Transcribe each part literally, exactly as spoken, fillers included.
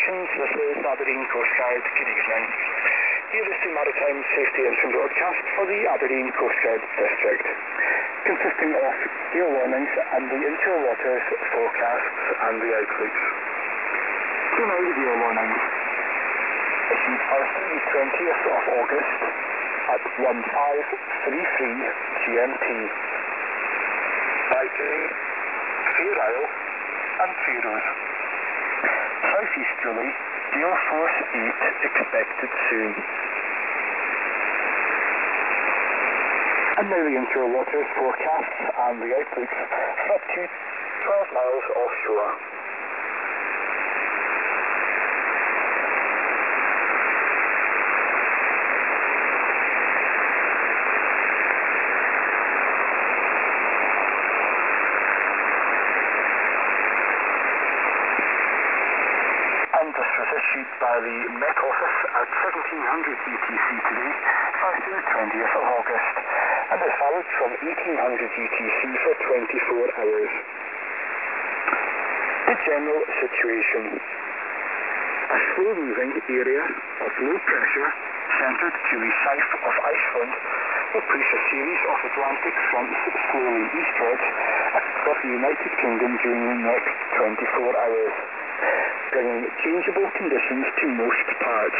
Operations, this is Aberdeen Coast Guard. Good evening. Here is the Maritime Safety Interim broadcast for the Aberdeen Coast Guard District, consisting of gale warnings and the inshore waters forecasts and the outlooks. So now the gale warnings. Issued first on the twentieth of August at one five three three G M T. Likely Fair Isle and Faroes. Southeasterly, gale force eight expected soon. And now the inshore waters forecasts and the outlooks for up to twelve miles offshore. This was issued by the Met Office at seventeen hundred U T C today, Thursday the twentieth of August, and is valid from eighteen hundred U T C for twenty-four hours. The general situation. A slow-moving area of low pressure, centred to the south of Iceland, will push a series of Atlantic fronts slowly eastwards across the United Kingdom during the next twenty-four hours. Bringing changeable conditions to most parts.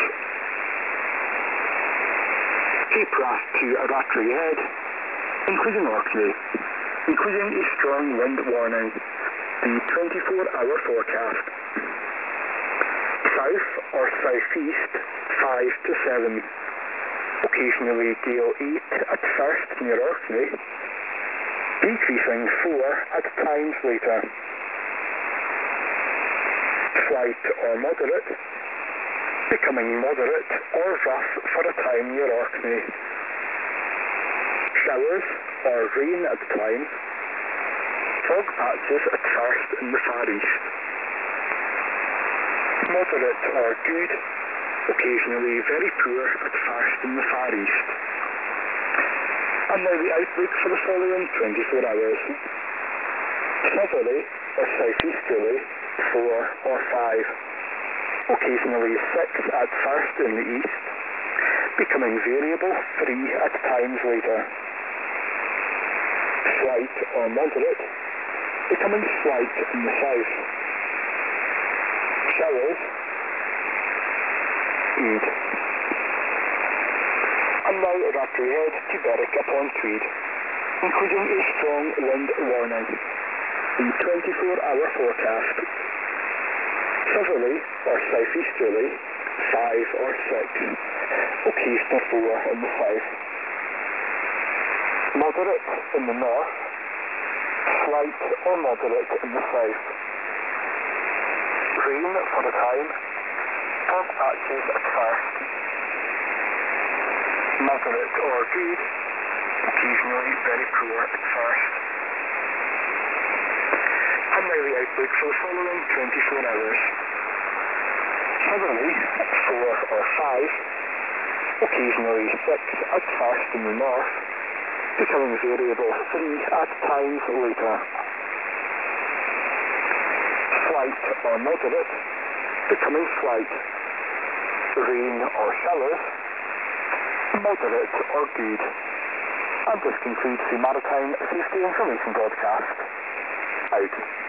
Cape Wrath to Aratri Head, including Orkney, including a strong wind warning. The twenty-four hour forecast. South or southeast, five to seven. Occasionally gale eight at first near Orkney, decreasing four at times later. Slight or moderate, becoming moderate or rough for a time near Orkney. Showers or rain at times. Fog patches at first in the far east. Moderate or good, occasionally very poor at first in the far east. And now the outlook for the following twenty-four hours. Southerly or southeasterly, four or five. Occasionally six at first in the east, becoming variable three at times later. Slight or moderate, becoming slight in the south. Showers, good. And now Aratri Head to Berwick upon Tweed, including a strong wind warning. The twenty-four hour forecast. Southerly or southeasterly, five or six. Occasional four in the south. Moderate in the north. Slight or moderate in the south. Rain for a time. Fog patches at first. Moderate or good. Occasionally very poor at first. And now the outlook for the following twenty-four hours. Southerly, four or five, occasionally six at first in the north, becoming variable three at times later. Slight or moderate, becoming slight. Rain or showers, moderate or good. And this concludes the Maritime Safety Information broadcast. Out.